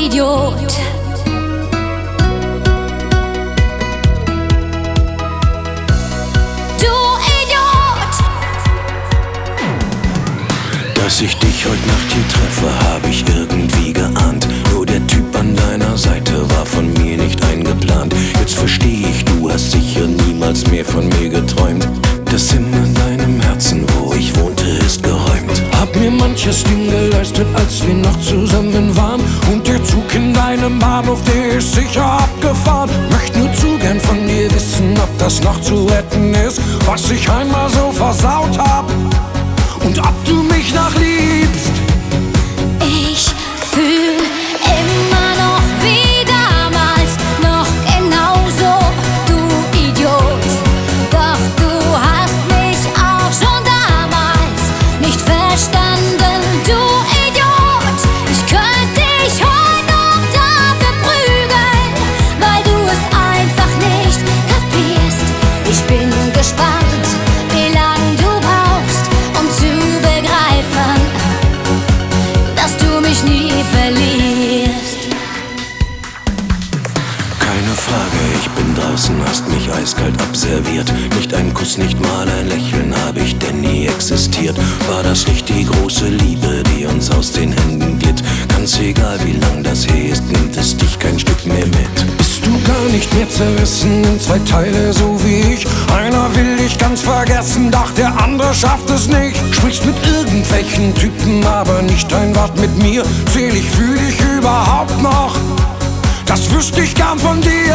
Idiot. Du Idiot. Dass ich dich heute Nacht hier treffe, hab ich irgendwie geahnt. Nur der Typ an deiner Seite war von mir nicht eingeplant. Jetzt versteh ich, du hast sicher niemals mehr von mir geträumt. Das Zimmer in deinem Herzen, wo ich wohnte, ist geräumt. Hab mir manches Ding geleistet, als wir noch zusammen waren. Und der Zug in deinem Bahnhof, der ist sicher abgefahren. Möcht nur zu gern von dir wissen, ob das noch zu retten ist, was ich einmal so versaut hab. Und ob du mich noch liebst. Ich fühl immer noch wie damals, noch genauso, du Idiot. Doch du hast mich auch schon damals nicht verstanden, du Idiot. Ich könnte dich heute noch dafür prügeln, weil du es einfach nicht kapierst. Ich bin gespannt, wie lang du brauchst, um zu begreifen, dass du mich nie verlierst. Keine Frage, ich bin draußen, hast mich eiskalt abserviert. Nicht ein Kuss, nicht mal ein Lächeln hab ich denn nie existiert. War das nicht die große Liebe, die uns aus den Händen glitt? Ganz egal wie lang das her ist, nimmt es dich kein Stück mehr mit. Bist du gar nicht mehr zerrissen in zwei Teile, so wie ich? Einer will dich ganz vergessen, doch der andere schafft es nicht. Sprichst mit irgendwelchen Typen, aber nicht ein Wort mit mir. Zähl ich, fühl dich überhaupt noch? Das wüsste ich gern von dir.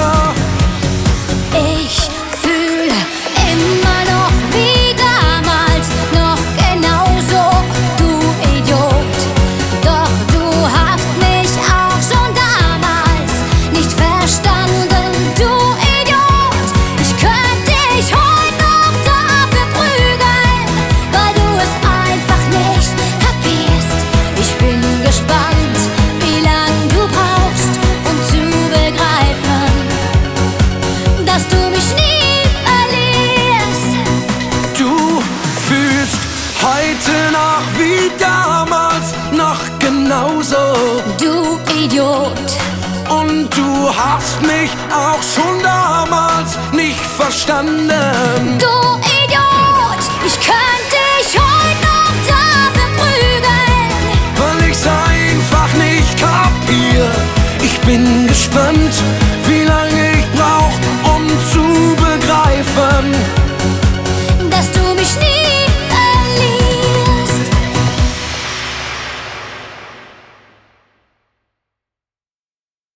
Ich fühl immer noch wie damals, noch genauso, du Idiot. Doch du hast mich auch schon damals nicht verstanden, du Idiot. Ich könnte dich heute noch dafür prügeln, weil du es einfach nicht kapierst. Ich bin gespannt, wie lang du brauchst, um zu begreifen, dass du mich nie verlierst. Du fühlst heute noch wie damals, noch genauso. Du Idiot. Und du hast mich auch schon damals nicht verstanden. Du